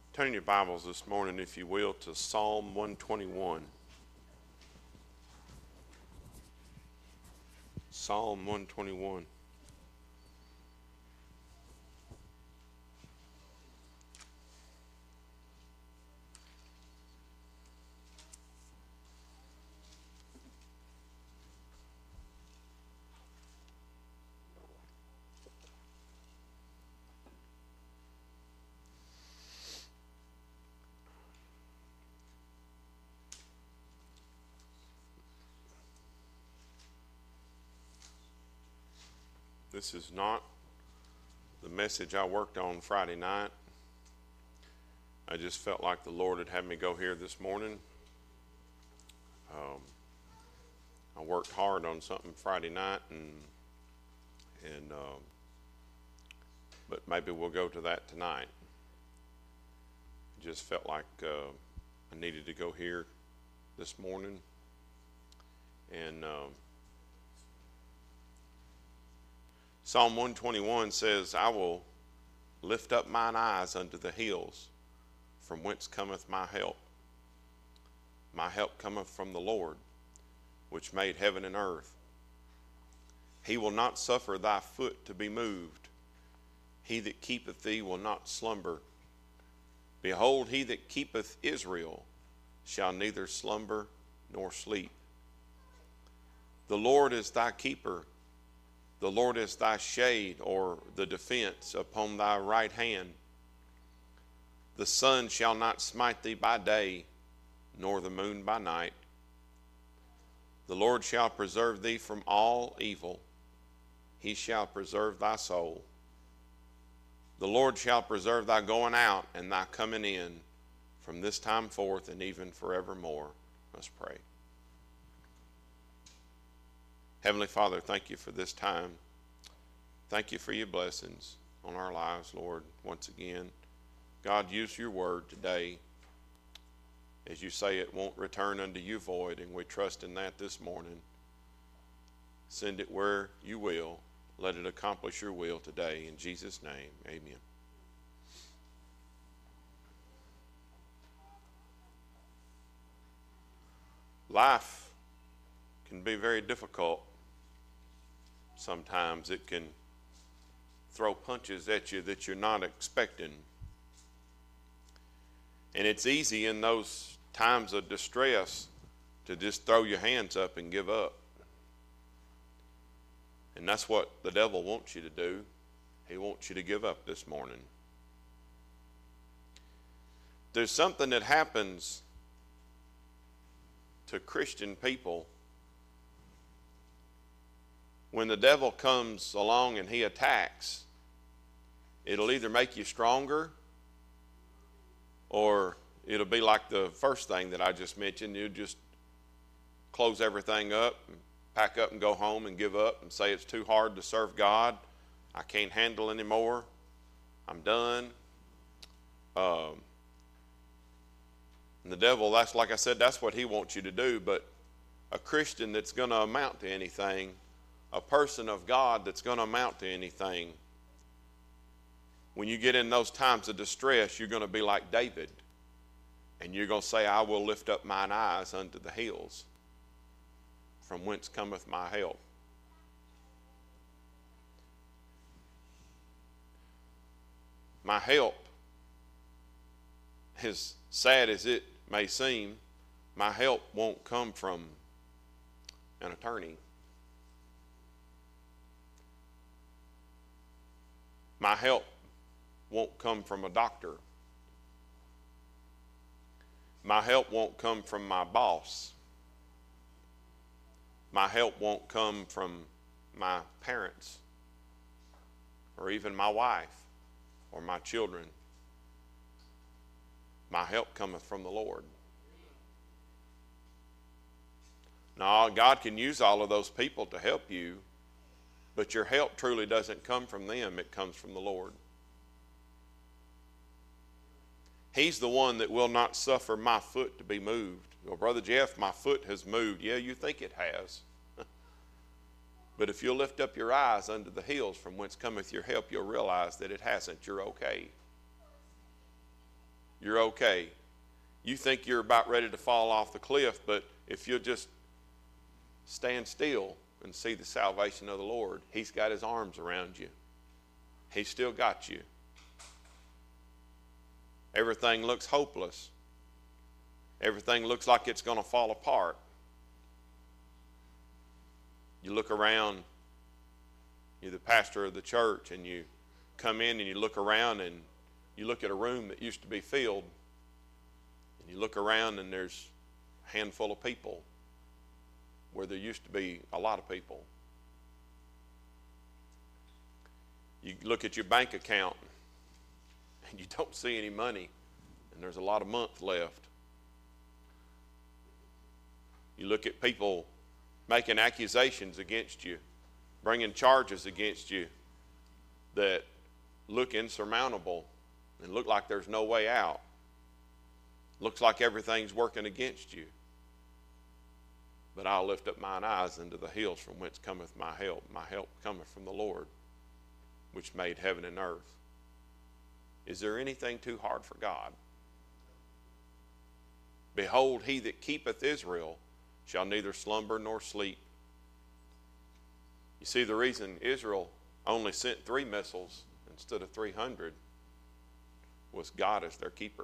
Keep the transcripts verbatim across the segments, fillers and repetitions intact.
Turn your Bibles this morning, if you will, to Psalm one twenty-one. Psalm one twenty-one. This is not the message I worked on Friday night. I just felt like the Lord had had me go here this morning. Um, I worked hard on something Friday night, and and um, but maybe we'll go to that tonight. I just felt like uh, I needed to go here this morning, and. Um, Psalm one twenty-one says, I will lift up mine eyes unto the hills, from whence cometh my help. My help cometh from the Lord, which made heaven and earth. He will not suffer thy foot to be moved. He that keepeth thee will not slumber. Behold, he that keepeth Israel shall neither slumber nor sleep. The Lord is thy keeper. The Lord is thy shade, or the defense, upon thy right hand. The sun shall not smite thee by day, nor the moon by night. The Lord shall preserve thee from all evil. He shall preserve thy soul. The Lord shall preserve thy going out and thy coming in, from this time forth and even forevermore. Let's pray. Heavenly Father, thank you for this time. Thank you for your blessings on our lives, Lord, once again. God, use your word today. As you say, it won't return unto you void, and we trust in that this morning. Send it where you will. Let it accomplish your will today. In Jesus' name, amen. Life can be very difficult. Sometimes it can throw punches at you that you're not expecting. And it's easy in those times of distress to just throw your hands up and give up. And that's what the devil wants you to do. He wants you to give up this morning. There's something that happens to Christian people when the devil comes along and he attacks. It'll either make you stronger, or it'll be like the first thing that I just mentioned. You just close everything up, and pack up and go home and give up and say it's too hard to serve God. I can't handle anymore. I'm done. Um, and the devil, that's like I said, that's what he wants you to do. But a Christian that's going to amount to anything, a person of God that's going to amount to anything, when you get in those times of distress, you're going to be like David. And you're going to say, I will lift up mine eyes unto the hills, from whence cometh my help. My help, as sad as it may seem, my help won't come from an attorney. My help won't come from a doctor. My help won't come from my boss. My help won't come from my parents, or even my wife, or my children. My help cometh from the Lord. Now, God can use all of those people to help you, but your help truly doesn't come from them. It comes from the Lord. He's the one that will not suffer my foot to be moved. Well, Brother Jeff, my foot has moved. Yeah, you think it has. But if you'll lift up your eyes unto the hills from whence cometh your help, you'll realize that it hasn't. You're okay. you're okay. You think you're about ready to fall off the cliff, but if you'll just stand still and see the salvation of the Lord, He's got His arms around you. He's still got you. Everything looks hopeless. Everything looks like it's going to fall apart. You look around, you're the pastor of the church, and you come in and you look around and you look at a room that used to be filled, and you look around and there's a handful of people where there used to be a lot of people. You look at your bank account and you don't see any money, and there's a lot of month left. You look at people making accusations against you, bringing charges against you that look insurmountable and look like there's no way out. Looks like everything's working against you. But I'll lift up mine eyes into the hills from whence cometh my help. My help cometh from the Lord, which made heaven and earth. Is there anything too hard for God? Behold, he that keepeth Israel shall neither slumber nor sleep. You see, the reason Israel only sent three missiles instead of three hundred was God as their keeper.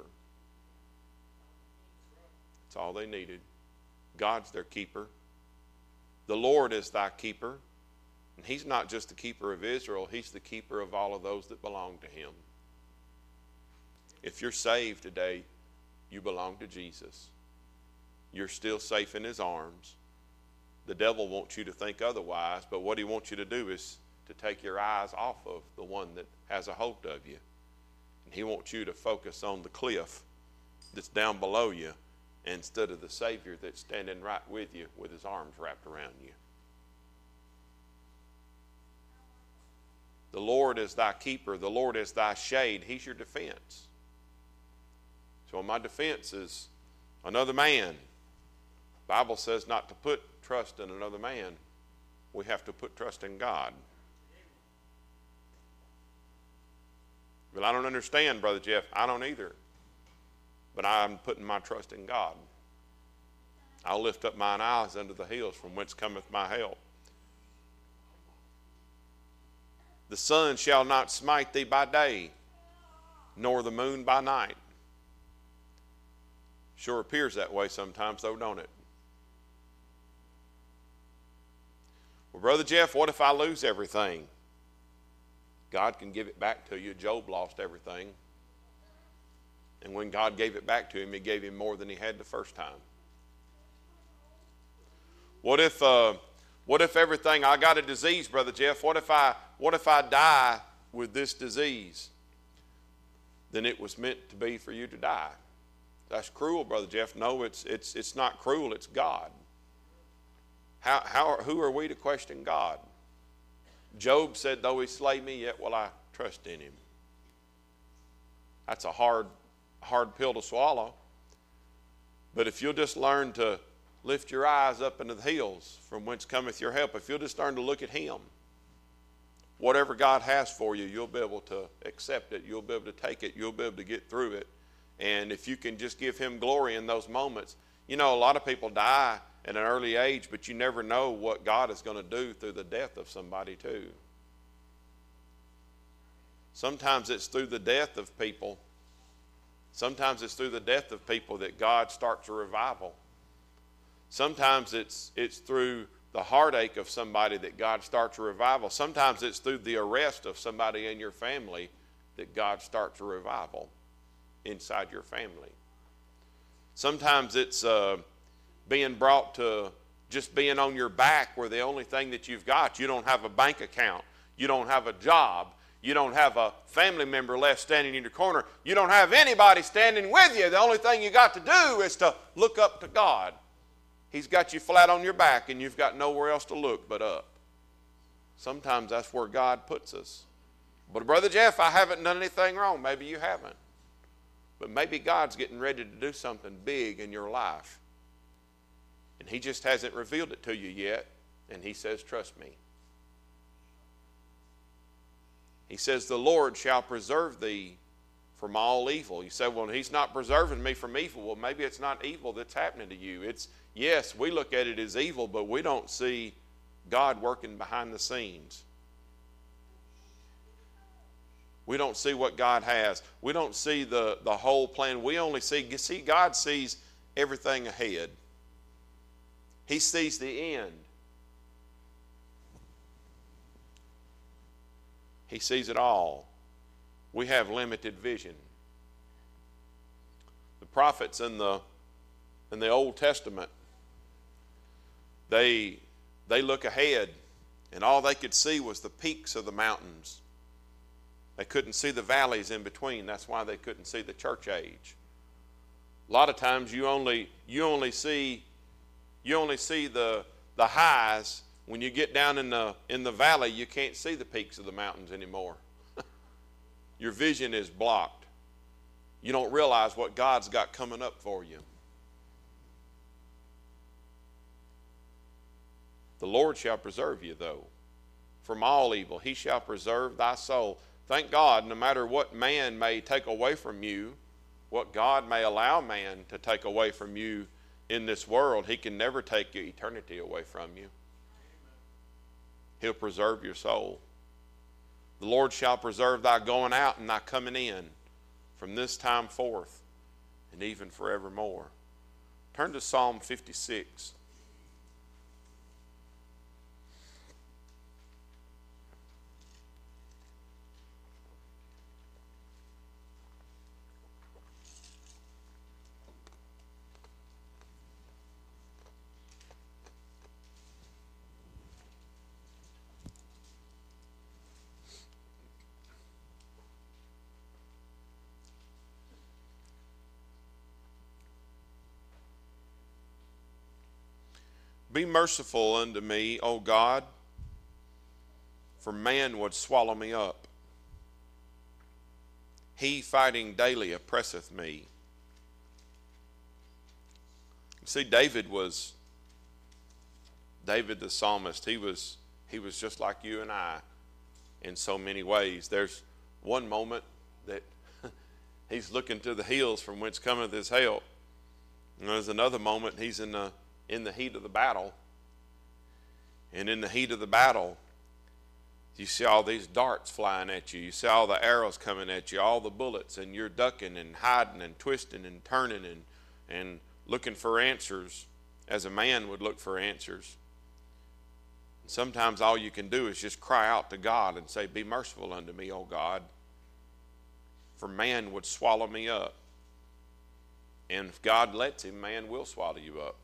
That's all they needed. God's their keeper. The Lord is thy keeper. And He's not just the keeper of Israel, He's the keeper of all of those that belong to Him. If you're saved today, you belong to Jesus. You're still safe in His arms. The devil wants you to think otherwise, but what he wants you to do is to take your eyes off of the one that has a hold of you. And he wants you to focus on the cliff that's down below you instead of the Savior that's standing right with you with His arms wrapped around you. The Lord is thy keeper. The Lord is thy shade. He's your defense. So my defense is another man. The Bible says not to put trust in another man. We have to put trust in God. But I don't understand, Brother Jeff. I don't either. But I'm putting my trust in God. I'll lift up mine eyes unto the hills from whence cometh my help. The sun shall not smite thee by day, nor the moon by night. Sure appears that way sometimes, though, don't it? Well, Brother Jeff, what if I lose everything? God can give it back to you. Job lost everything. And when God gave it back to him, He gave him more than he had the first time. What if, uh, what if everything, I got a disease, Brother Jeff. What if I, what if I die with this disease? Then it was meant to be for you to die. That's cruel, Brother Jeff. No, it's, it's, it's not cruel. It's God. How, how, who are we to question God? Job said, though He slay me, yet will I trust in Him. That's a hard, hard pill to swallow. But if you'll just learn to lift your eyes up into the hills from whence cometh your help, if you'll just learn to look at Him, whatever God has for you, you'll be able to accept it. You'll be able to take it. You'll be able to get through it. And if you can just give Him glory in those moments. You know, a lot of people die at an early age, but you never know what God is going to do through the death of somebody too. Sometimes it's through the death of people. Sometimes it's through the death of people that God starts a revival. Sometimes it's, it's through the heartache of somebody that God starts a revival. Sometimes it's through the arrest of somebody in your family that God starts a revival inside your family. Sometimes it's uh, being brought to just being on your back where the only thing that you've got, you don't have a bank account, you don't have a job, you don't have a family member left standing in your corner, you don't have anybody standing with you. The only thing you got to do is to look up to God. He's got you flat on your back and you've got nowhere else to look but up. Sometimes that's where God puts us. But Brother Jeff, I haven't done anything wrong. Maybe you haven't. But maybe God's getting ready to do something big in your life. And He just hasn't revealed it to you yet. And He says, trust me. He says, the Lord shall preserve thee from all evil. You say, well, he's not preserving me from evil. Well, maybe it's not evil that's happening to you. It's, yes, we look at it as evil, but we don't see God working behind the scenes. We don't see what God has. We don't see the, the whole plan. We only see, see, God sees everything ahead. He sees the end. He sees it all. We have limited vision. The prophets in the in the Old Testament, they they look ahead, and all they could see was the peaks of the mountains. They couldn't see the valleys in between. That's why they couldn't see the church age. A lot of times you only you only see you only see the the highs. When you get down in the in the valley, you can't see the peaks of the mountains anymore. Your vision is blocked. You don't realize what God's got coming up for you. The Lord shall preserve you, though, from all evil. He shall preserve thy soul. Thank God, no matter what man may take away from you, what God may allow man to take away from you in this world, he can never take your eternity away from you. He'll preserve your soul. The Lord shall preserve thy going out and thy coming in from this time forth and even forevermore. Turn to Psalm fifty-six. Be merciful unto me, O God, for man would swallow me up. He fighting daily oppresseth me. See, David was, David the psalmist, he was, he was just like you and I in so many ways. There's one moment that he's looking to the hills from whence cometh his help. And there's another moment he's in the in the heat of the battle. And in the heat of the battle, you see all these darts flying at you. You see all the arrows coming at you, all the bullets, and you're ducking and hiding and twisting and turning and, and looking for answers as a man would look for answers. And sometimes all you can do is just cry out to God and say, be merciful unto me, O God, for man would swallow me up. And if God lets him, man will swallow you up.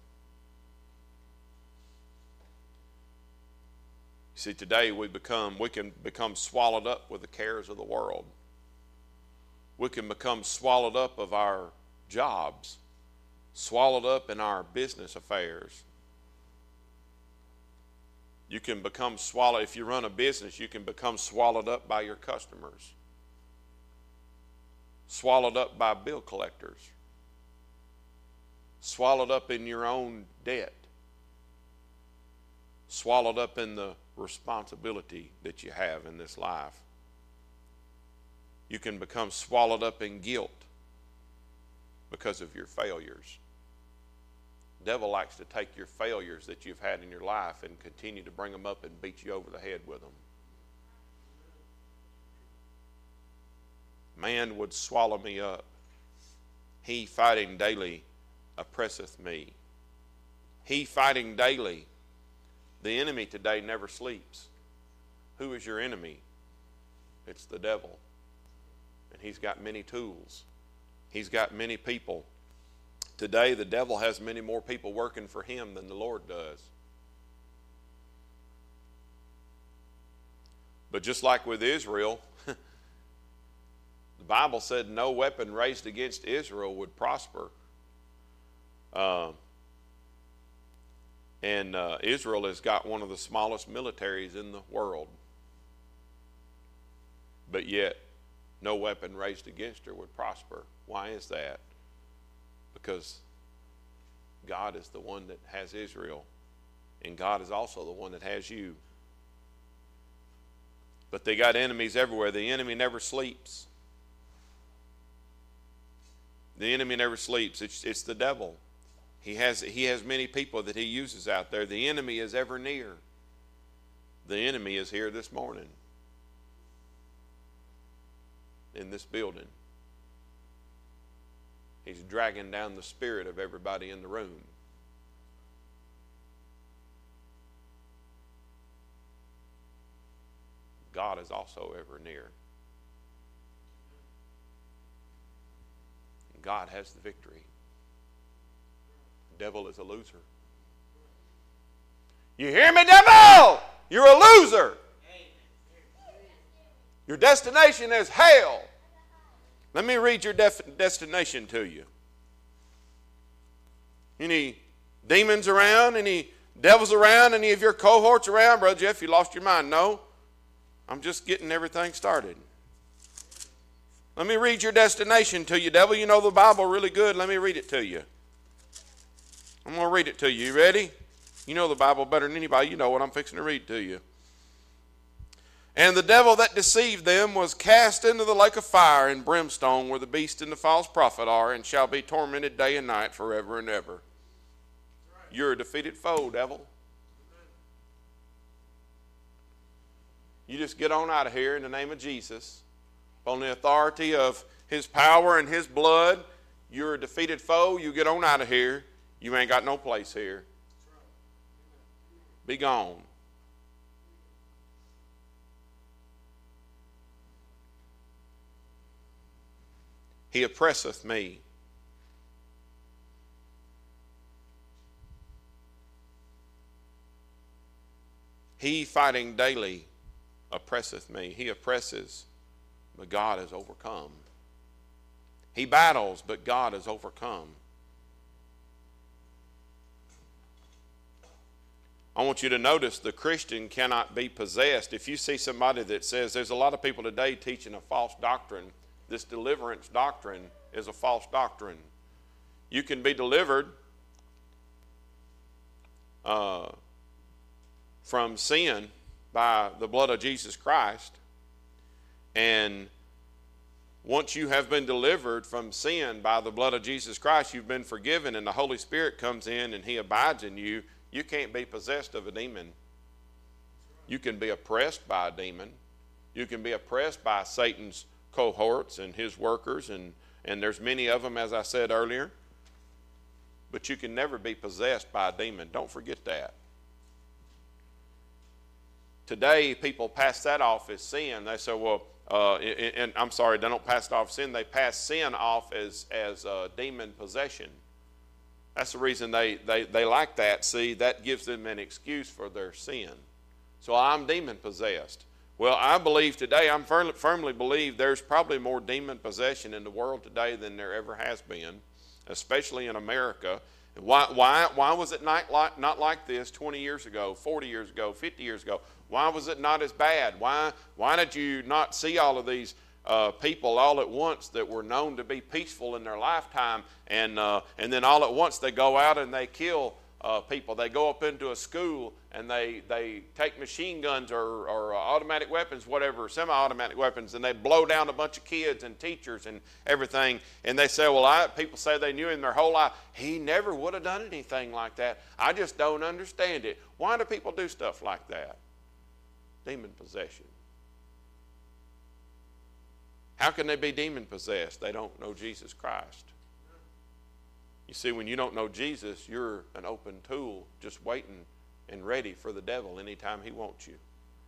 See, today we become, we can become swallowed up with the cares of the world. We can become swallowed up of our jobs, swallowed up in our business affairs. You can become swallowed, if you run a business, you can become swallowed up by your customers, swallowed up by bill collectors, swallowed up in your own debt, swallowed up in the responsibility that you have in this life. You can become swallowed up in guilt because of your failures. The devil likes to take your failures that you've had in your life and continue to bring them up and beat you over the head with them. Man would swallow me up. He fighting daily oppresseth me. He fighting daily. The enemy today never sleeps. Who is your enemy? It's the devil. And he's got many tools. He's got many people. Today the devil has many more people working for him than the Lord does. But just like with Israel, the Bible said no weapon raised against Israel would prosper. Uh, And uh, Israel has got one of the smallest militaries in the world. But yet, no weapon raised against her would prosper. Why is that? Because God is the one that has Israel. And God is also the one that has you. But they got enemies everywhere. The enemy never sleeps. The enemy never sleeps. It's, it's the devil. He has, he has many people that he uses out there. The enemy is ever near. The enemy is here this morning in this building. He's dragging down the spirit of everybody in the room. God is also ever near. And God has the victory. The devil is a loser. You hear me, devil? You're a loser. Your destination is hell. Let me read your def- destination to you. Any demons around? Any devils around? Any of your cohorts around? Brother Jeff, you lost your mind. No. I'm just getting everything started. Let me read your destination to you, devil. You know the Bible really good. Let me read it to you. I'm going to read it to you. You ready? You know the Bible better than anybody. You know what I'm fixing to read to you. And the devil that deceived them was cast into the lake of fire and brimstone, where the beast and the false prophet are, and shall be tormented day and night forever and ever. You're a defeated foe, devil. You just get on out of here in the name of Jesus. On the authority of his power and his blood, you're a defeated foe. You get on out of here. You ain't got no place here. Be gone. He oppresseth me. He fighting daily oppresseth me. He oppresses, but God is overcome. He battles, but God is overcome. I want you to notice the Christian cannot be possessed. If you see somebody that says, there's a lot of people today teaching a false doctrine. This deliverance doctrine is a false doctrine. You can be delivered uh, from sin by the blood of Jesus Christ. And once you have been delivered from sin by the blood of Jesus Christ, you've been forgiven, and the Holy Spirit comes in and he abides in you. You can't be possessed of a demon. You can be oppressed by a demon. You can be oppressed by Satan's cohorts and his workers, and, and there's many of them, as I said earlier. But you can never be possessed by a demon. Don't forget that. Today, people pass that off as sin. They say, well, uh, and, and I'm sorry, they don't pass it off as sin. They pass sin off as, as uh, demon possession. That's the reason they, they, they like that. See, that gives them an excuse for their sin. So I'm demon possessed. Well, I believe today, I firmly, firmly believe there's probably more demon possession in the world today than there ever has been, especially in America. Why, why, why was it not like, not like this twenty years ago, forty years ago, fifty years ago? Why was it not as bad? Why, why did you not see all of these uh, people all at once that were known to be peaceful in their lifetime, and, uh, and then all at once they go out and they kill uh, people? They go up into a school and they, they take machine guns or, or uh, automatic weapons, whatever, semi-automatic weapons, and they blow down a bunch of kids and teachers and everything. And they say, well, I, people say they knew him their whole life. He never would have done anything like that. I just don't understand it. Why do people do stuff like that? Demon possession. How can they be demon possessed? They don't know Jesus Christ. You see, when you don't know Jesus, you're an open tool just waiting and ready for the devil anytime he wants you.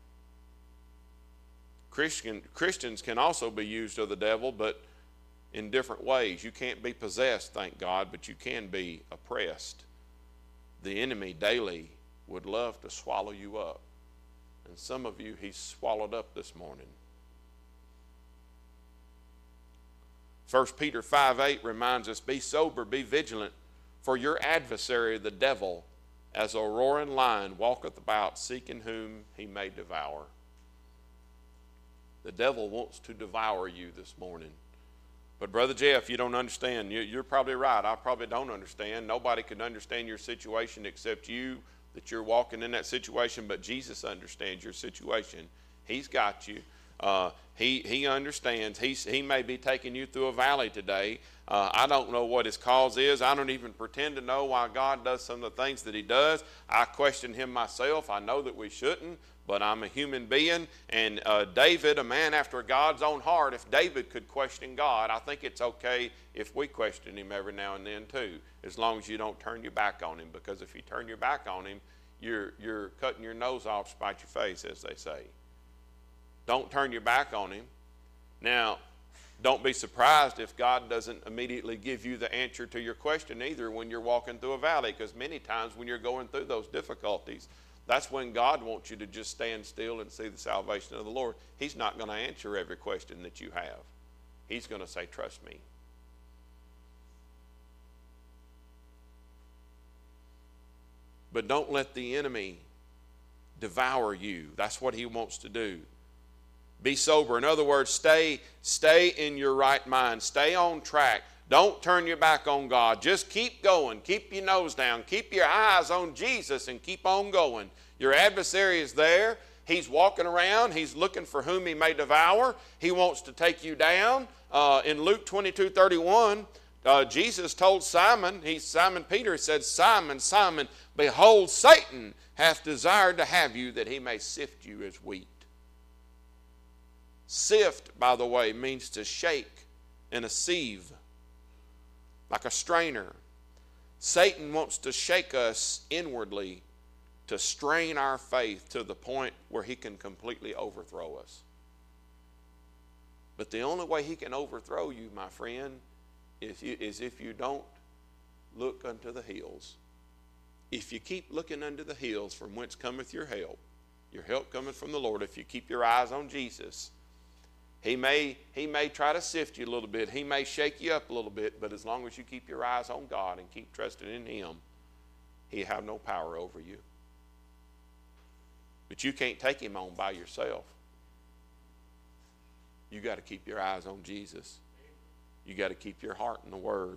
Christian, Christians can also be used of the devil, but in different ways. You can't be possessed, thank God, but you can be oppressed. The enemy daily would love to swallow you up. And some of you, he's swallowed up this morning. First Peter five eight reminds us, be sober, be vigilant, for your adversary, the devil, as a roaring lion, walketh about, seeking whom he may devour. The devil wants to devour you this morning. But Brother Jeff, you don't understand. You're probably right. I probably don't understand. Nobody can understand your situation except you, that you're walking in that situation, but Jesus understands your situation. He's got you. Uh, he, he understands. He's, he may be taking you through a valley today. Uh, I don't know what his cause is. I don't even pretend to know why God does some of the things that he does. I question him myself. I know that we shouldn't, but I'm a human being. And uh, David, a man after God's own heart, if David could question God, I think it's okay if we question him every now and then too, as long as you don't turn your back on him. Because if you turn your back on him, you're, you're cutting your nose off, spite your face, as they say. Don't turn your back on him. Now, don't be surprised if God doesn't immediately give you the answer to your question either when you're walking through a valley, because many times when you're going through those difficulties, that's when God wants you to just stand still and see the salvation of the Lord. He's not going to answer every question that you have. He's going to say, trust me. But don't let the enemy devour you. That's what he wants to do. Be sober. In other words, stay, stay in your right mind. Stay on track. Don't turn your back on God. Just keep going. Keep your nose down. Keep your eyes on Jesus and keep on going. Your adversary is there. He's walking around. He's looking for whom he may devour. He wants to take you down. Uh, in Luke twenty-two thirty-one, uh, Jesus told Simon, he, Simon Peter said, Simon, Simon, behold, Satan hath desired to have you that he may sift you as wheat. Sift, by the way, means to shake in a sieve, like a strainer. Satan wants to shake us inwardly to strain our faith to the point where he can completely overthrow us. But the only way he can overthrow you, my friend, is, you, is if you don't look unto the hills. If you keep looking unto the hills from whence cometh your help, your help cometh from the Lord. If you keep your eyes on Jesus, He may, he may try to sift you a little bit. He may shake you up a little bit. But as long as you keep your eyes on God and keep trusting in him, he'll have no power over you. But you can't take him on by yourself. You got to keep your eyes on Jesus. You got to keep your heart in the Word.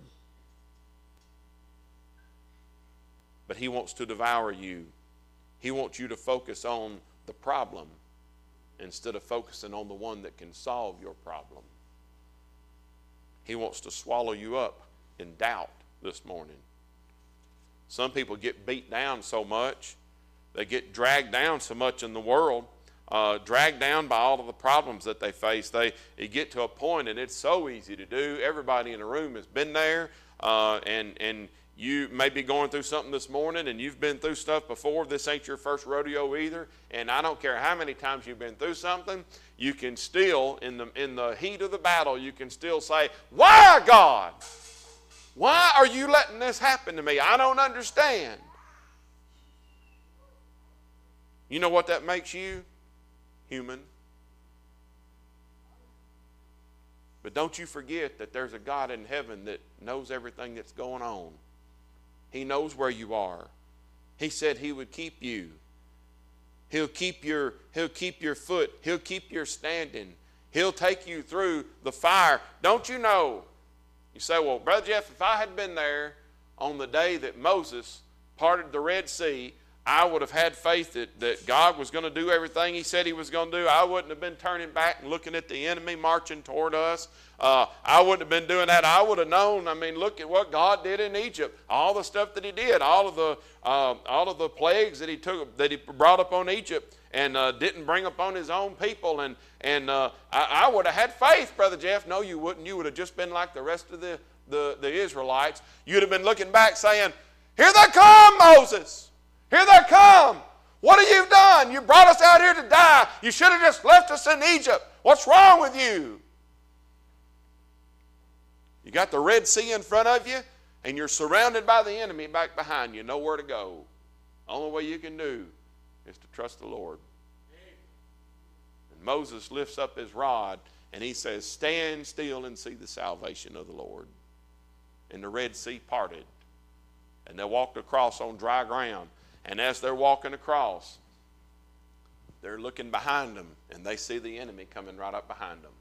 But he wants to devour you. He wants you to focus on the problem instead of focusing on the one that can solve your problem. He wants to swallow you up in doubt this morning. Some people get beat down so much, they get dragged down so much in the world, uh, dragged down by all of the problems that they face. They, they get to a point, and it's so easy to do. Everybody in the room has been there, uh, and and you may be going through something this morning, and you've been through stuff before. This ain't your first rodeo either. And I don't care how many times you've been through something, you can still, in the, in the heat of the battle, you can still say, why, God? Why are you letting this happen to me? I don't understand. You know what that makes you? Human. But don't you forget that there's a God in heaven that knows everything that's going on. He knows where you are. He said he would keep you. He'll keep your, he'll keep your foot. He'll keep your standing. He'll take you through the fire. Don't you know? You say, well, Brother Jeff, if I had been there on the day that Moses parted the Red Sea, I would have had faith that, that God was going to do everything he said he was going to do. I wouldn't have been turning back and looking at the enemy marching toward us. Uh, I wouldn't have been doing that. I would have known. I mean, look at what God did in Egypt. All the stuff that he did, all of the uh, all of the plagues that he took, that he brought upon Egypt and uh, didn't bring upon his own people. And and uh, I, I would have had faith, Brother Jeff. No, you wouldn't. You would have just been like the rest of the, the, the Israelites. You'd have been looking back saying, here they come, Moses. Here they come. What have you done? You brought us out here to die. You should have just left us in Egypt. What's wrong with you? You got the Red Sea in front of you, and you're surrounded by the enemy back behind you. Nowhere to go. The only way you can do is to trust the Lord. And Moses lifts up his rod, and he says, stand still and see the salvation of the Lord. And the Red Sea parted, and they walked across on dry ground. And as they're walking across, they're looking behind them, and they see the enemy coming right up behind them.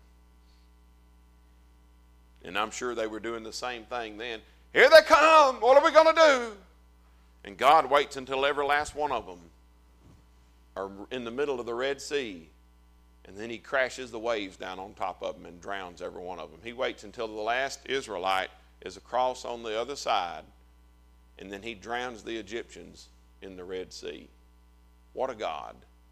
And I'm sure they were doing the same thing then. Here they come. What are we going to do? And God waits until every last one of them are in the middle of the Red Sea. and then he crashes the waves down on top of them and drowns every one of them. He waits until the last Israelite is across on the other side, and then he drowns the Egyptians in the Red Sea. What a God.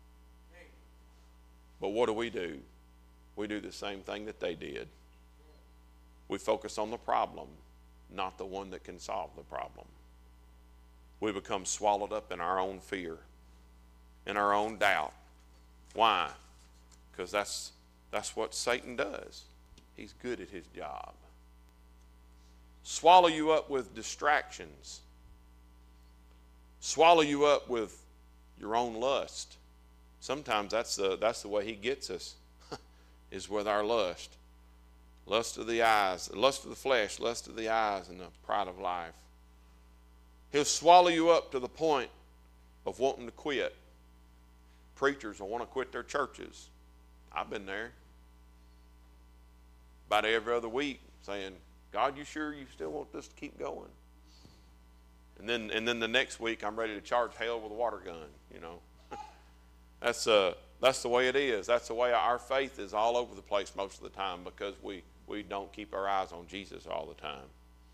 But what do we do? We do the same thing that they did. We focus on the problem, not the one that can solve the problem. We become swallowed up in our own fear, in our own doubt. Why? Because that's, that's what Satan does. He's good at his job. Swallow you up with distractions. Swallow you up with your own lust. Sometimes that's the, that's the way he gets us, is with our lust. Lust of the eyes, lust of the flesh, lust of the eyes, and the pride of life. He'll swallow you up to the point of wanting to quit. Preachers will want to quit their churches. I've been there. About every other week saying, God, you sure you still want this to keep going? And then and then the next week I'm ready to charge hell with a water gun, you know. That's uh that's the way it is. That's the way our faith is all over the place most of the time, because we, we don't keep our eyes on Jesus all the time.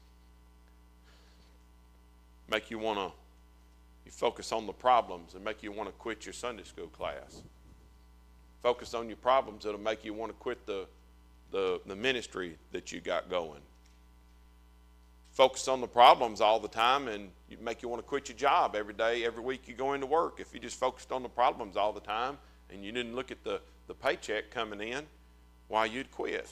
Make you want to you focus on the problems and make you want to quit your Sunday school class. Focus on your problems, it'll make you want to quit the the, the ministry that you got going. Focus on the problems all the time and you make you want to quit your job every day, every week you go into work. If you just focused on the problems all the time and you didn't look at the, the paycheck coming in, why, you'd quit.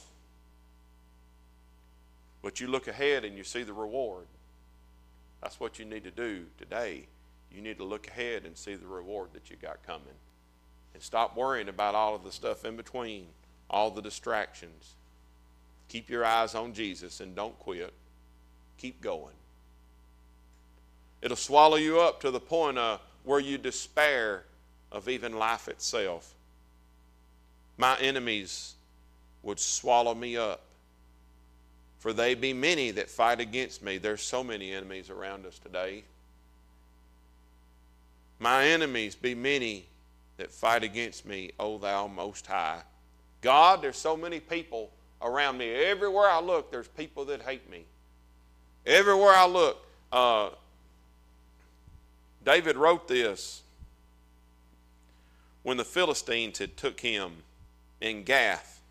But you look ahead and you see the reward. That's what you need to do today. You need to look ahead and see the reward that you got coming. And stop worrying about all of the stuff in between, all the distractions. Keep your eyes on Jesus and don't quit. Keep going. It'll swallow you up to the point of where you despair of even life itself. My enemies would swallow me up, for they be many that fight against me. There's so many enemies around us today. My enemies be many that fight against me, O thou most high. God, there's so many people around me. Everywhere I look, there's people that hate me. Everywhere I look. Uh, David wrote this when the Philistines had took him in Gath.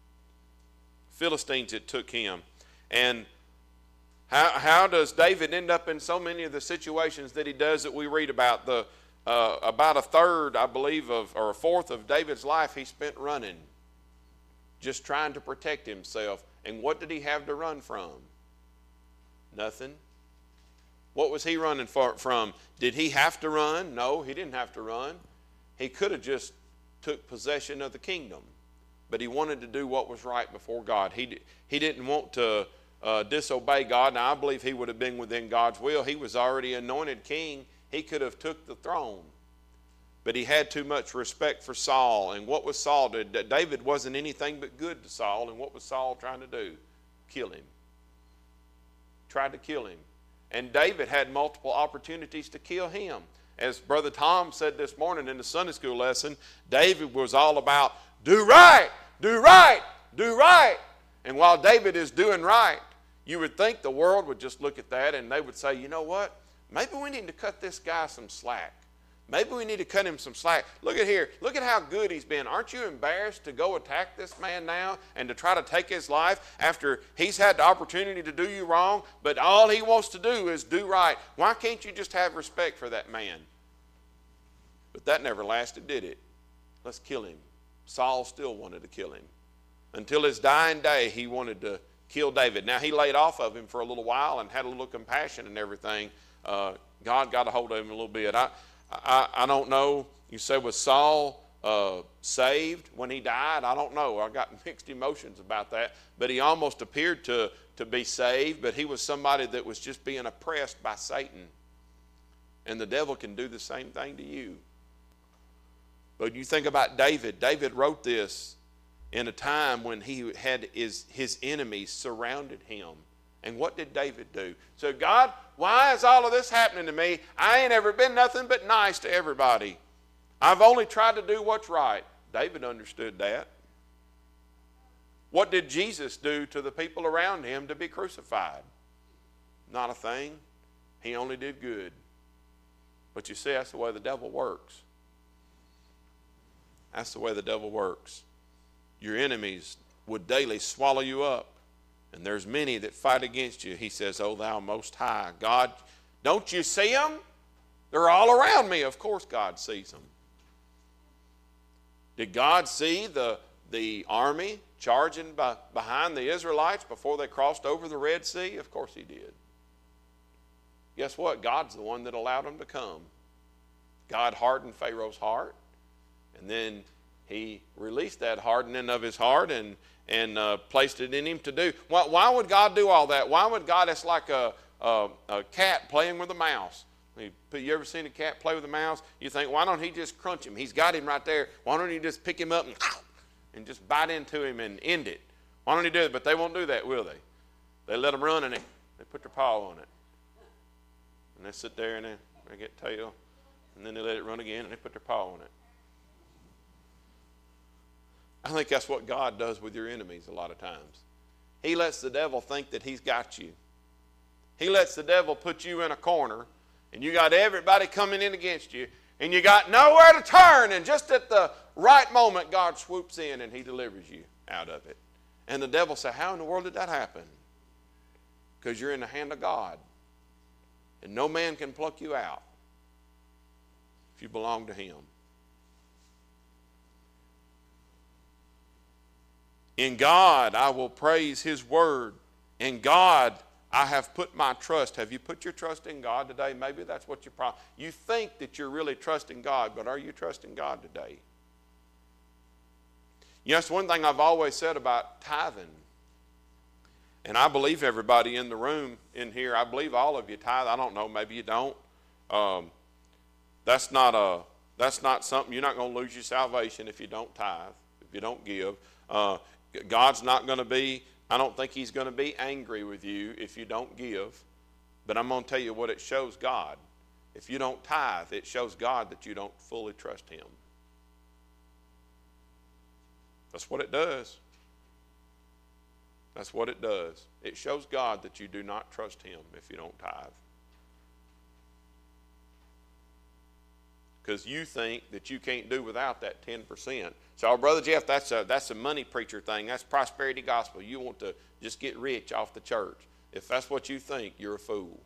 Philistines had took him. And how, how does David end up in so many of the situations that he does that we read about? The uh, about a third, I believe, of or a fourth of David's life he spent running, just trying to protect himself. And what did he have to run from? Nothing. What was he running for, from? Did he have to run? No, he didn't have to run. He could have just took possession of the kingdom, but he wanted to do what was right before God. He, he didn't want to uh, disobey God. Now, I believe he would have been within God's will. He was already anointed king. He could have took the throne, but he had too much respect for Saul. And what was Saul did? David wasn't anything but good to Saul. And what was Saul trying to do? Kill him. Tried to kill him. And David had multiple opportunities to kill him. As Brother Tom said this morning in the Sunday school lesson, David was all about do right, do right, do right. And while David is doing right, you would think the world would just look at that and they would say, you know what? Maybe we need to cut this guy some slack. Maybe we need to cut him some slack. Look at here. Look at how good he's been. Aren't you embarrassed to go attack this man now and to try to take his life after he's had the opportunity to do you wrong, but all he wants to do is do right? Why can't you just have respect for that man? But that never lasted, did it? Let's kill him. Saul still wanted to kill him. Until his dying day, he wanted to kill David. Now, he laid off of him for a little while and had a little compassion and everything. Uh, God got a hold of him a little bit. I, I, I don't know. You say, was Saul uh, saved when he died? I don't know. I got mixed emotions about that. But he almost appeared to, to be saved, but he was somebody that was just being oppressed by Satan. And the devil can do the same thing to you. But you think about David. David wrote this in a time when he had his, his enemies surrounded him. And what did David do? So, God, why is all of this happening to me? I ain't ever been nothing but nice to everybody. I've only tried to do what's right. David understood that. What did Jesus do to the people around him to be crucified? Not a thing. He only did good. But you see, that's the way the devil works. That's the way the devil works. Your enemies would daily swallow you up. And there's many that fight against you. He says, "O thou most high." God, don't you see them? They're all around me. Of course God sees them. Did God see the, the army charging by, behind the Israelites before they crossed over the Red Sea? Of course he did. Guess what? God's the one that allowed them to come. God hardened Pharaoh's heart, and then he released that hardening of his heart and, and uh, placed it in him to do. Why, why would God do all that? Why would God, it's like a, a, a cat playing with a mouse. You ever seen a cat play with a mouse? You think, why don't he just crunch him? He's got him right there. Why don't he just pick him up and, and just bite into him and end it? Why don't he do it? But they won't do that, will they? They let them run and they, they put their paw on it. And they sit there and they, they get tail. And then they let it run again and they put their paw on it. I think that's what God does with your enemies a lot of times. He lets the devil think that he's got you. He lets the devil put you in a corner, and you got everybody coming in against you, and you got nowhere to turn, and just at the right moment, God swoops in and he delivers you out of it. And the devil says, how in the world did that happen? Because you're in the hand of God, and no man can pluck you out if you belong to him. In God I will praise his word. In God I have put my trust. Have you put your trust in God today? Maybe that's what you're probably. You think that you're really trusting God, but are you trusting God today? You know, that's one thing I've always said about tithing. And I believe everybody in the room in here, I believe all of you tithe. I don't know, maybe you don't. Um, that's not a that's not something, you're not going to lose your salvation if you don't tithe, if you don't give. Uh, God's not going to be, I don't think he's going to be angry with you if you don't give. But I'm going to tell you what it shows God. If you don't tithe, it shows God that you don't fully trust him. That's what it does. That's what it does. It shows God that you do not trust him if you don't tithe. Because you think that you can't do without that ten percent. So, Brother Jeff, that's a, that's a money preacher thing. That's prosperity gospel. You want to just get rich off the church. If that's what you think, you're a fool.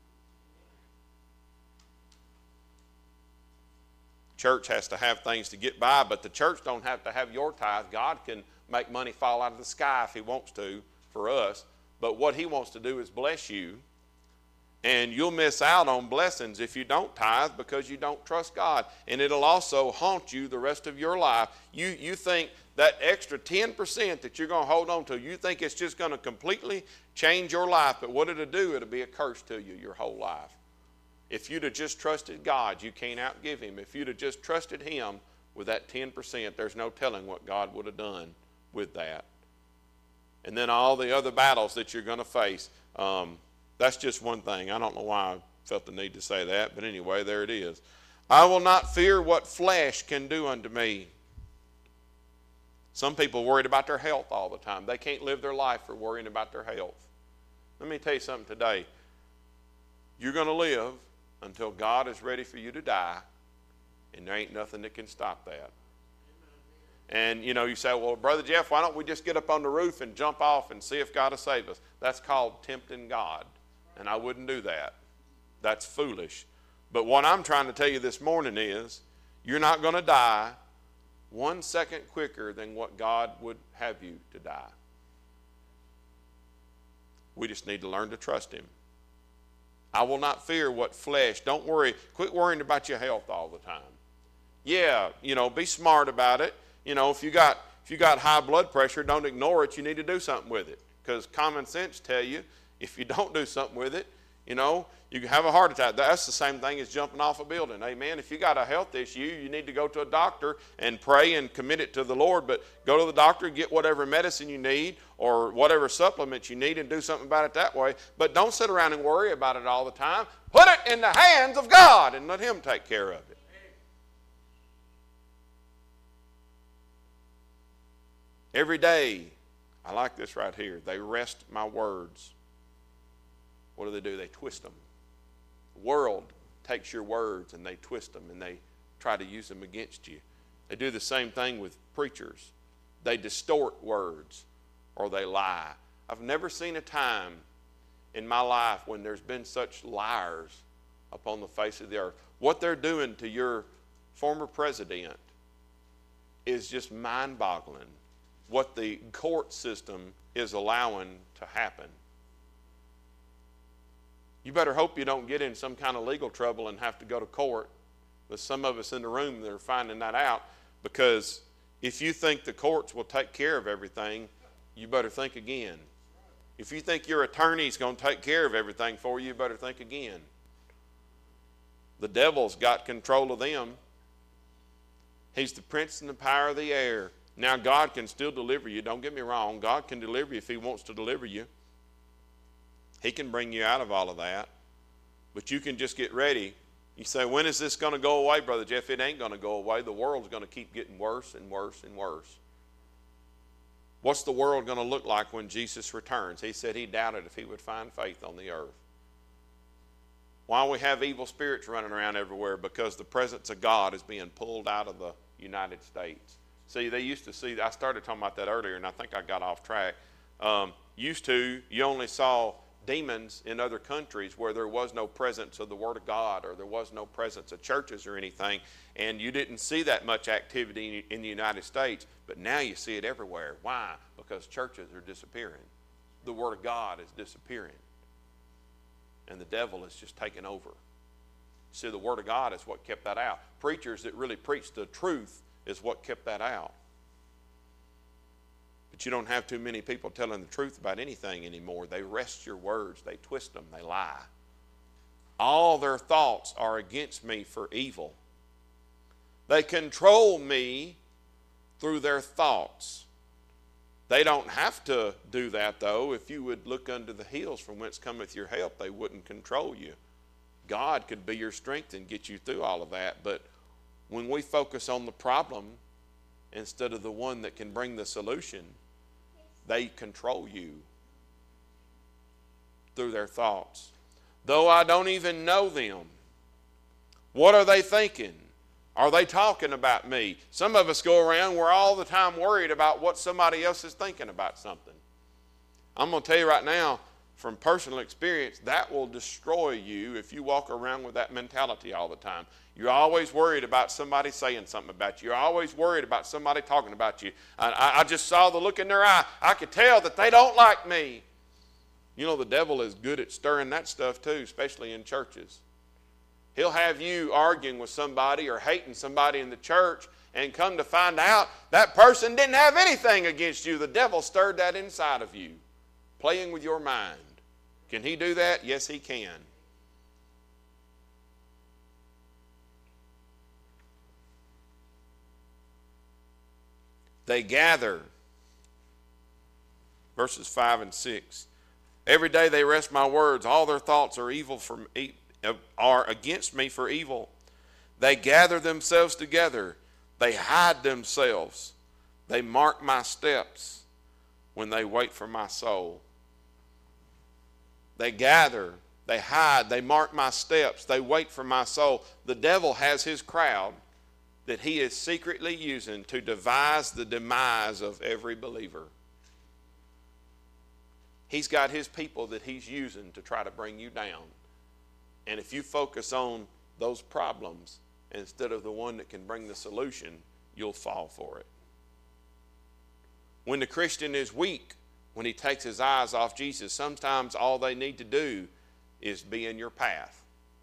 Church has to have things to get by, but the church don't have to have your tithe. God can make money fall out of the sky if he wants to for us. But what he wants to do is bless you. And you'll miss out on blessings if you don't tithe because you don't trust God. And it'll also haunt you the rest of your life. You, you think that extra ten percent that you're going to hold on to, you think it's just going to completely change your life. But what it'll do, it'll be a curse to you your whole life. If you'd have just trusted God, you can't outgive him. If you'd have just trusted him with that ten percent, there's no telling what God would have done with that. And then all the other battles that you're going to face. Um, That's just one thing. I don't know why I felt the need to say that, but anyway, there it is. I will not fear what flesh can do unto me. Some people are worried about their health all the time. They can't live their life for worrying about their health. Let me tell you something today. You're going to live until God is ready for you to die, and there ain't nothing that can stop that. And, you know, you say, well, Brother Jeff, why don't we just get up on the roof and jump off and see if God will save us? That's called tempting God. And I wouldn't do that. That's foolish. But what I'm trying to tell you this morning is you're not going to die one second quicker than what God would have you to die. We just need to learn to trust him. I will not fear what flesh. Don't worry. Quit worrying about your health all the time. Yeah, you know, be smart about it. You know, if you got if you got high blood pressure, don't ignore it. You need to do something with it. Because common sense tell you, if you don't do something with it, you know, you can have a heart attack. That's the same thing as jumping off a building. Amen. If you got a health issue, you need to go to a doctor and pray and commit it to the Lord. But go to the doctor, get whatever medicine you need or whatever supplements you need and do something about it that way. But don't sit around and worry about it all the time. Put it in the hands of God and let him take care of it. Every day, I like this right here, they wrest my words. What do they do? They twist them. The world takes your words and they twist them and they try to use them against you. They do the same thing with preachers. They distort words or they lie. I've never seen a time in my life when there's been such liars upon the face of the earth. What they're doing to your former president is just mind-boggling. What the court system is allowing to happen. You better hope you don't get in some kind of legal trouble and have to go to court. There's some of us in the room that are finding that out, because if you think the courts will take care of everything, you better think again. If you think your attorney's going to take care of everything for you, you better think again. The devil's got control of them. He's the prince and the power of the air. Now, God can still deliver you. Don't get me wrong. God can deliver you if he wants to deliver you. He can bring you out of all of that. But you can just get ready. You say, when is this going to go away, Brother Jeff? It ain't going to go away. The world's going to keep getting worse and worse and worse. What's the world going to look like when Jesus returns? He said he doubted if he would find faith on the earth. Why we have evil spirits running around everywhere? Because the presence of God is being pulled out of the United States. See, they used to see, I started talking about that earlier, and I think I got off track. Um, used to, you only saw demons in other countries where there was no presence of the Word of God, or there was no presence of churches or anything, and you didn't see that much activity in the United States, but now you see it everywhere. Why? Because churches are disappearing. The Word of God is disappearing, and the devil is just taking over. See, the Word of God is what kept that out. Preachers that really preach the truth is what kept that out. But you don't have too many people telling the truth about anything anymore. They wrest your words, they twist them, they lie. All their thoughts are against me for evil. They control me through their thoughts. They don't have to do that, though. If you would look unto the hills from whence cometh your help, they wouldn't control you. God could be your strength and get you through all of that. But when we focus on the problem instead of the one that can bring the solution, they control you through their thoughts. Though I don't even know them, what are they thinking? Are they talking about me? Some of us go around, we're all the time worried about what somebody else is thinking about something. I'm going to tell you right now, from personal experience, that will destroy you if you walk around with that mentality all the time. You're always worried about somebody saying something about you. You're always worried about somebody talking about you. I, I just saw the look in their eye. I could tell that they don't like me. You know, the devil is good at stirring that stuff too, especially in churches. He'll have you arguing with somebody or hating somebody in the church, and come to find out that person didn't have anything against you. The devil stirred that inside of you, playing with your mind. Can he do that? Yes, he can. They gather, verses five and six. Every day they wrest my words. All their thoughts are evil from are against me for evil. They gather themselves together. They hide themselves. They mark my steps when they wait for my soul. They gather, they hide, they mark my steps, they wait for my soul. The devil has his crowd that he is secretly using to devise the demise of every believer. He's got his people that he's using to try to bring you down. And if you focus on those problems instead of the one that can bring the solution, you'll fall for it. When the Christian is weak, when he takes his eyes off Jesus, sometimes all they need to do is be in your path.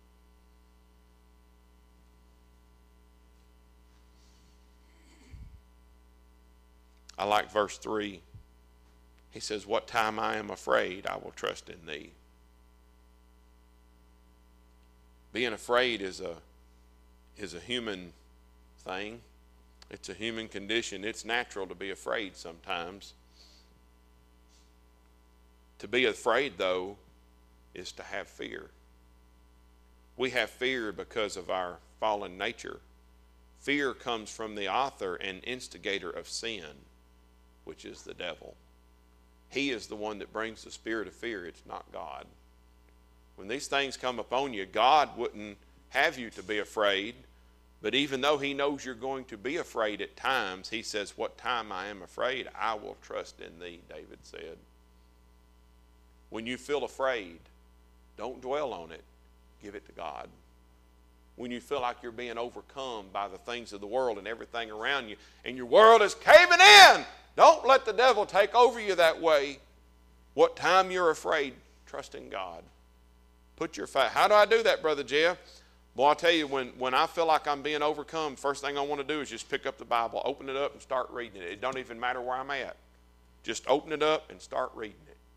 I like verse three. He says, what time I am afraid, I will trust in thee. Being afraid is a, is a human thing. It's a human condition. It's natural to be afraid sometimes. To be afraid, though, is to have fear. We have fear because of our fallen nature. Fear comes from the author and instigator of sin. which is the devil. He is the one that brings the spirit of fear. It's not God. When these things come upon you, God wouldn't have you to be afraid. But even though he knows you're going to be afraid at times, he says, what time I am afraid, I will trust in thee, David said. When you feel afraid, don't dwell on it. Give it to God. When you feel like you're being overcome by the things of the world and everything around you, and your world is caving in, don't let the devil take over you that way. What time you're afraid, trust in God. Put your faith. How do I do that, Brother Jeff? Boy, I'll tell you, when, when I feel like I'm being overcome, first thing I want to do is just pick up the Bible, open it up, and start reading it. It don't even matter where I'm at. Just open it up and start reading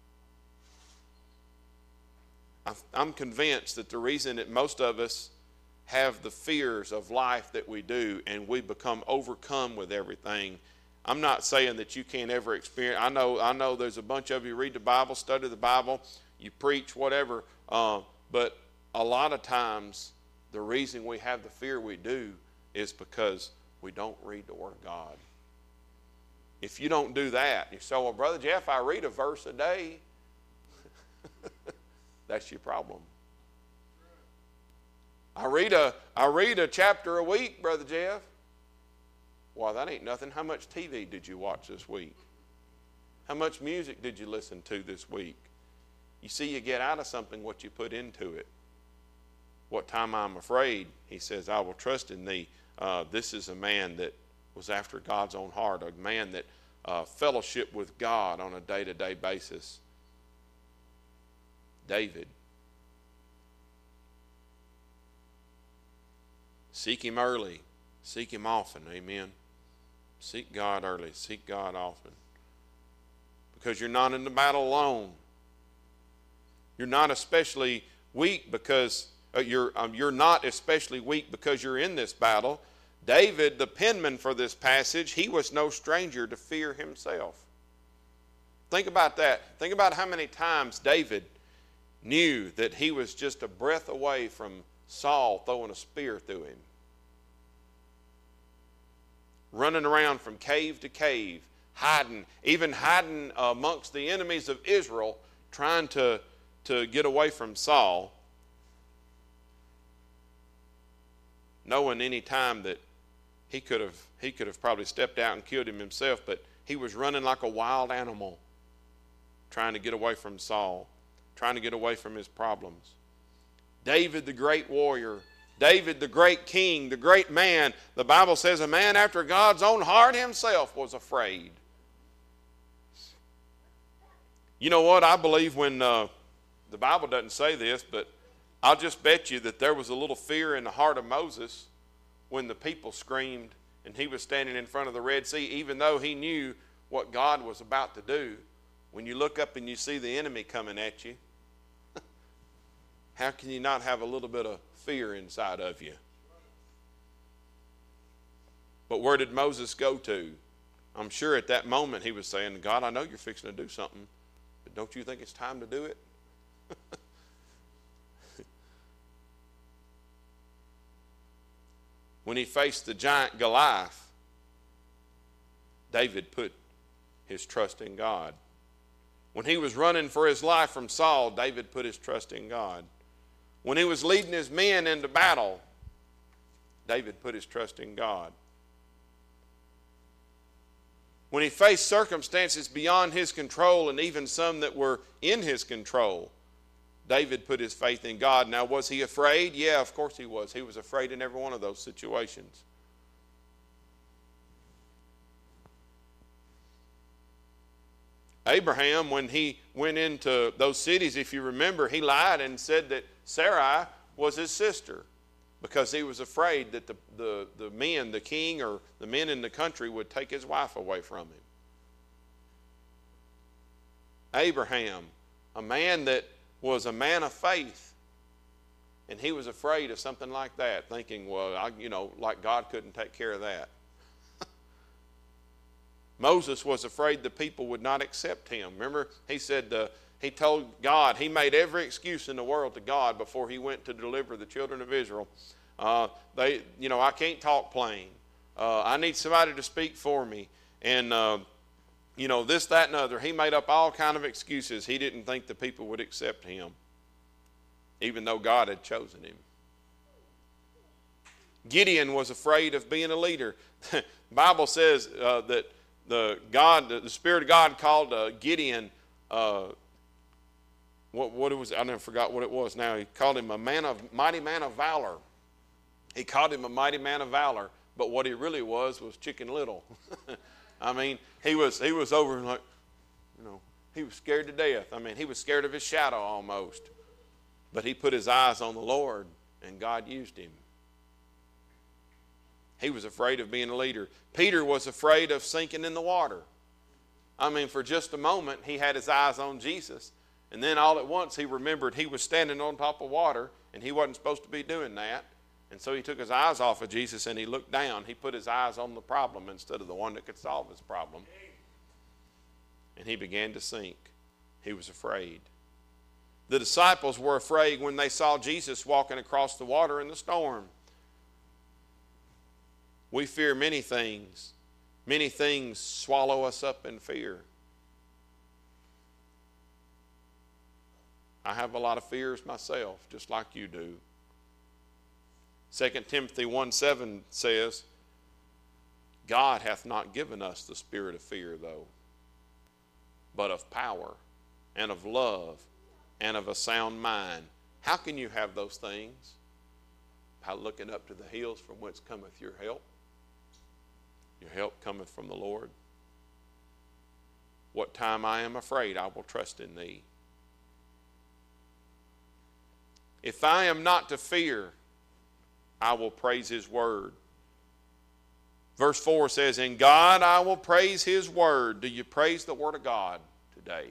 it. I'm convinced that the reason that most of us have the fears of life that we do and we become overcome with everything, I'm not saying that you can't ever experience. I know, I know there's a bunch of you read the Bible, study the Bible, you preach, whatever, uh, but a lot of times the reason we have the fear we do is because we don't read the Word of God. If you don't do that, you say, well, Brother Jeff, I read a verse a day. That's your problem. I read a, I read a chapter a week, Brother Jeff. Well, that ain't nothing. How much T V did you watch this week? How much music did you listen to this week? You see, you get out of something what you put into it. What time I'm afraid, he says, I will trust in thee. Uh, this is a man that was after God's own heart, a man that uh, fellowship with God on a day-to-day basis. David. Seek him early. Seek him often. Amen. Seek God early. Seek God often. Because you're not in the battle alone. You're not especially weak because uh, you're um, you're not especially weak because you're in this battle. David, the penman for this passage, he was no stranger to fear himself. Think about that. Think about how many times David knew that he was just a breath away from Saul throwing a spear through him. Running around from cave to cave, hiding, even hiding amongst the enemies of Israel, trying to, to get away from Saul. Knowing any time that he could have he could have probably stepped out and killed him himself, but he was running like a wild animal, trying to get away from Saul, trying to get away from his problems. David, the great warrior, David, the great king, the great man, the Bible says a man after God's own heart himself was afraid. You know what? I believe when, uh, the Bible doesn't say this, but I'll just bet you that there was a little fear in the heart of Moses when the people screamed and he was standing in front of the Red Sea, even though he knew what God was about to do. When you look up and you see the enemy coming at you, how can you not have a little bit of fear inside of you? But where did Moses go to? I'm sure at that moment he was saying, God, I know you're fixing to do something, but don't you think it's time to do it? When he faced the giant Goliath, David put his trust in God. When he was running for his life from Saul, David put his trust in God. When he was leading his men into battle, David put his trust in God. When he faced circumstances beyond his control and even some that were in his control, David put his faith in God. Now, was he afraid? Yeah, of course he was. He was afraid in every one of those situations. Abraham, when he went into those cities, if you remember, he lied and said that Sarai was his sister because he was afraid that the, the, the men, the king or the men in the country would take his wife away from him. Abraham, a man that was a man of faith, and he was afraid of something like that, thinking, well, I, you know, like God couldn't take care of that. Moses was afraid the people would not accept him. Remember, he said, uh, he told God, he made every excuse in the world to God before he went to deliver the children of Israel. Uh, they, you know, I can't talk plain. Uh, I need somebody to speak for me. And uh, you know, this, that, and other. He made up all kind of excuses. He didn't think the people would accept him, even though God had chosen him. Gideon was afraid of being a leader. The Bible says uh, that the God, the Spirit of God called uh, Gideon, uh, what, what it was, I never forgot what it was now. He called him a man of, mighty man of valor. He called him a mighty man of valor, but what he really was was Chicken Little. I mean, he was, he was over like, you know, he was scared to death. I mean, he was scared of his shadow almost. But he put his eyes on the Lord, and God used him. He was afraid of being a leader. Peter was afraid of sinking in the water. I mean, for just a moment, he had his eyes on Jesus. And then all at once, he remembered he was standing on top of water, and he wasn't supposed to be doing that. And so he took his eyes off of Jesus, and he looked down. He put his eyes on the problem instead of the one that could solve his problem. And he began to sink. He was afraid. The disciples were afraid when they saw Jesus walking across the water in the storm. We fear many things. Many things swallow us up in fear. I have a lot of fears myself, just like you do. Second Timothy one seven says, God hath not given us the spirit of fear, though, but of power and of love and of a sound mind. How can you have those things? By looking up to the hills from whence cometh your help. Your help cometh from the Lord. What time I am afraid, I will trust in thee. If I am not to fear, I will praise his word. Verse four says, in God I will praise his word. Do you praise the word of God today?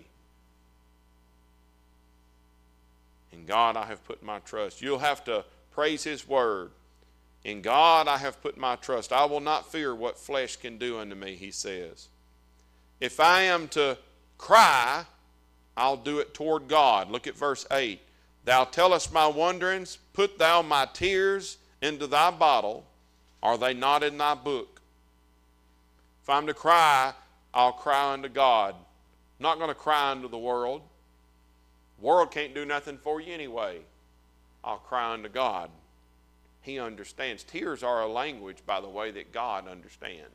In God I have put my trust. You'll have to praise his word. In God I have put my trust. I will not fear what flesh can do unto me, he says. If I am to cry, I'll do it toward God. Look at verse eight. Thou tellest my wanderings, put thou my tears into thy bottle. Are they not in thy book? If I'm to cry, I'll cry unto God. I'm not going to cry unto the world. The world can't do nothing for you anyway. I'll cry unto God. He understands. Tears are a language, by the way, that God understands.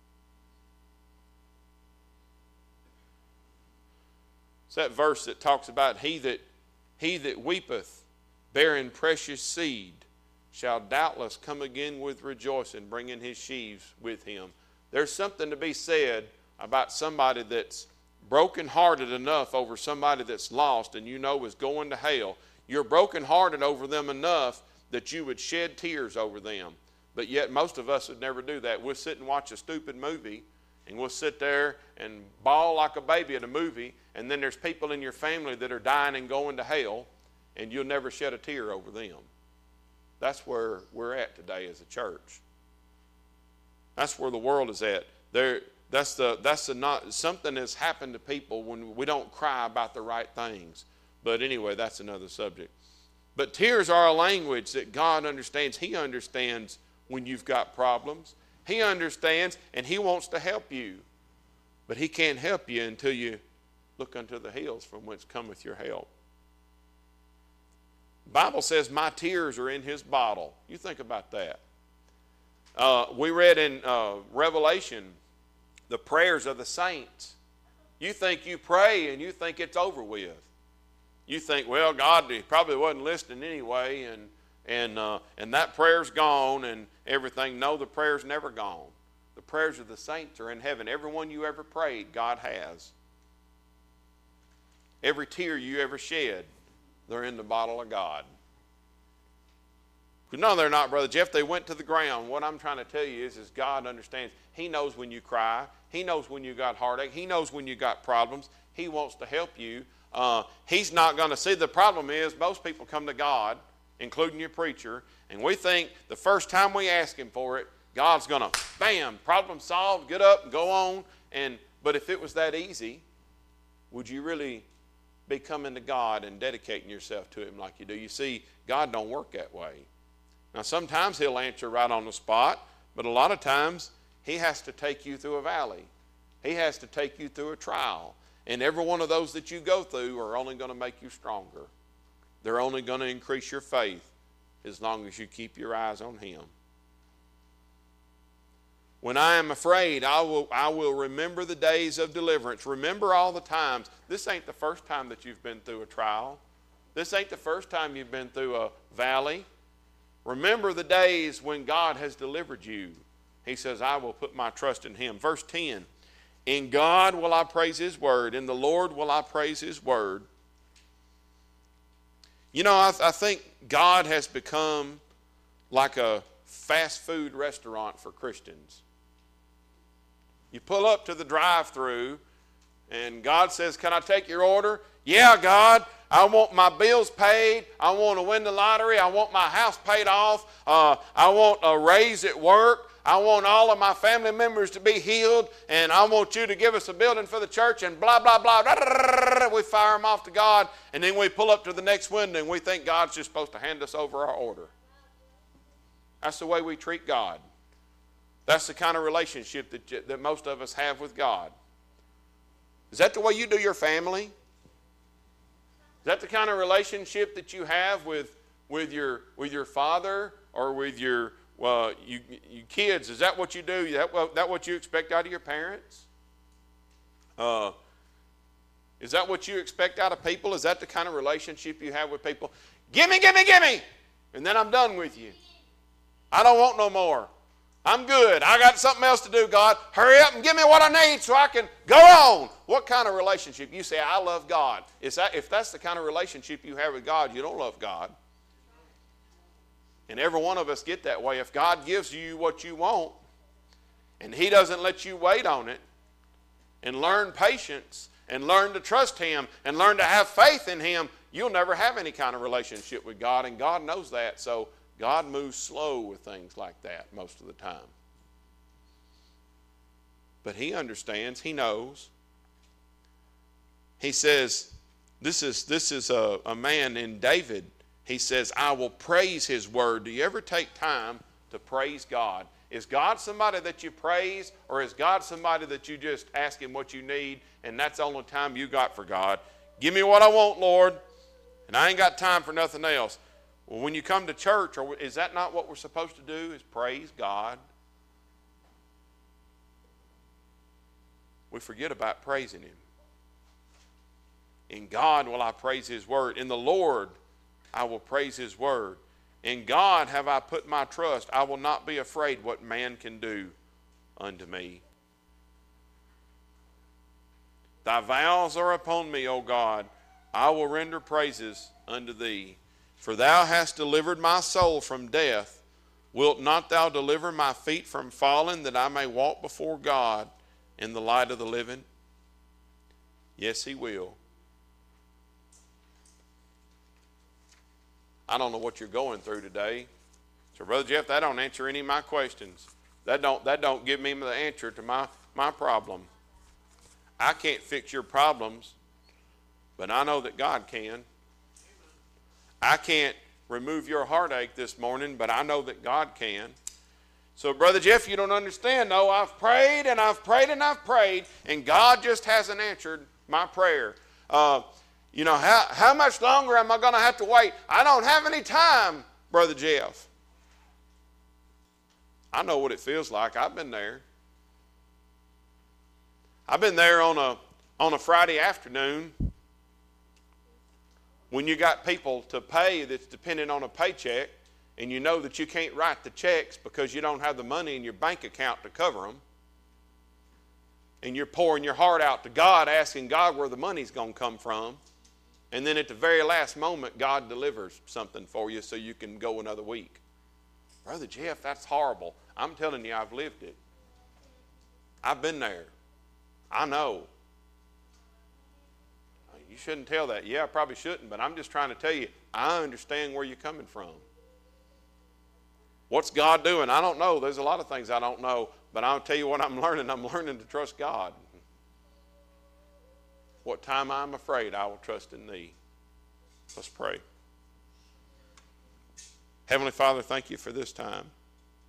It's that verse that talks about he that, he that weepeth, bearing precious seed, shall doubtless come again with rejoicing, bringing his sheaves with him. There's something to be said about somebody that's brokenhearted enough over somebody that's lost and you know is going to hell. You're brokenhearted over them enough that you would shed tears over them. But yet most of us would never do that. We'll sit and watch a stupid movie, and we'll sit there and bawl like a baby at a movie, and then there's people in your family that are dying and going to hell, and you'll never shed a tear over them. That's where we're at today as a church. That's where the world is at. There, that's the that's the not something has happened to people when we don't cry about the right things. But anyway, that's another subject. But tears are a language that God understands. He understands when you've got problems. He understands, and he wants to help you. But he can't help you until you look unto the hills from whence cometh your help. The Bible says my tears are in his bottle. You think about that. Uh, we read in uh, Revelation the prayers of the saints. You think you pray and you think it's over with. You think, well, God he probably wasn't listening anyway, and and uh, and that prayer's gone and everything. No, the prayer's never gone. The prayers of the saints are in heaven. Every one you ever prayed, God has. Every tear you ever shed, they're in the bottle of God. No, they're not, Brother Jeff. They went to the ground. What I'm trying to tell you is, is God understands. He knows when you cry. He knows when you got heartache. He knows when you got problems. He wants to help you. Uh, he's not going to see. The problem is most people come to God, including your preacher, and we think the first time we ask him for it, God's going to, bam, problem solved, get up and go on. And but if it was that easy, would you really be coming to God and dedicating yourself to him like you do? You see, God don't work that way. Now, sometimes he'll answer right on the spot, but a lot of times he has to take you through a valley. He has to take you through a trial. And every one of those that you go through are only going to make you stronger. They're only going to increase your faith as long as you keep your eyes on Him. When I am afraid, I will, I will remember the days of deliverance. Remember all the times. This ain't the first time that you've been through a trial. This ain't the first time you've been through a valley. Remember the days when God has delivered you. He says, I will put my trust in Him. Verse ten, in God will I praise His word. In the Lord will I praise His word. You know, I, I think God has become like a fast food restaurant for Christians. You pull up to the drive-thru, and God says, can I take your order? Yeah, God, I want my bills paid. I want to win the lottery. I want my house paid off. Uh, I want a raise at work. I want all of my family members to be healed, and I want you to give us a building for the church, and blah, blah, blah. We fire them off to God, and then we pull up to the next window, and we think God's just supposed to hand us over our order. That's the way we treat God. That's the kind of relationship that, that most of us have with God. Is that the way you do your family? Is that the kind of relationship that you have with, with, your, with your father or with your uh, you, you kids? Is that what you do? Is that, what, that what you expect out of your parents? Uh, is that what you expect out of people? Is that the kind of relationship you have with people? Gimme, gimme, gimme! And then I'm done with you. I don't want no more. I'm good. I got something else to do, God. Hurry up and give me what I need so I can go on. What kind of relationship? You say, I love God. Is that, if that's the kind of relationship you have with God, you don't love God. And every one of us get that way. If God gives you what you want and He doesn't let you wait on it and learn patience and learn to trust Him and learn to have faith in Him, you'll never have any kind of relationship with God, and God knows that. So God moves slow with things like that most of the time. But He understands. He knows. He says, this is, this is a, a man in David. He says, I will praise His word. Do you ever take time to praise God? Is God somebody that you praise, or is God somebody that you just ask Him what you need, and that's the only time you got for God? Give me what I want, Lord, and I ain't got time for nothing else. Well, when you come to church, or is that not what we're supposed to do, is praise God? We forget about praising Him. In God will I praise His word. In the Lord I will praise His word. In God have I put my trust. I will not be afraid what man can do unto me. Thy vows are upon me, O God. I will render praises unto Thee. For Thou hast delivered my soul from death. Wilt not Thou deliver my feet from falling, that I may walk before God in the light of the living? Yes, He will. I don't know what you're going through today. So, Brother Jeff, that don't answer any of my questions. That don't, that don't give me the answer to my, my problem. I can't fix your problems, but I know that God can. I can't remove your heartache this morning, but I know that God can. So, Brother Jeff, you don't understand. No, I've prayed and I've prayed and I've prayed, and God just hasn't answered my prayer. Uh, you know, how, how much longer am I going to have to wait? I don't have any time, Brother Jeff. I know what it feels like. I've been there. I've been there on a, on a Friday afternoon, when you got people to pay that's dependent on a paycheck, and you know that you can't write the checks because you don't have the money in your bank account to cover them, and you're pouring your heart out to God, asking God where the money's going to come from, and then at the very last moment, God delivers something for you so you can go another week. Brother Jeff, that's horrible. I'm telling you, I've lived it. I've been there. I know. You shouldn't tell that. Yeah, I probably shouldn't, but I'm just trying to tell you, I understand where you're coming from. What's God doing? I don't know. There's a lot of things I don't know, but I'll tell you what I'm learning. I'm learning to trust God. What time I'm afraid, I will trust in Thee. Let's pray. Heavenly Father, thank You for this time.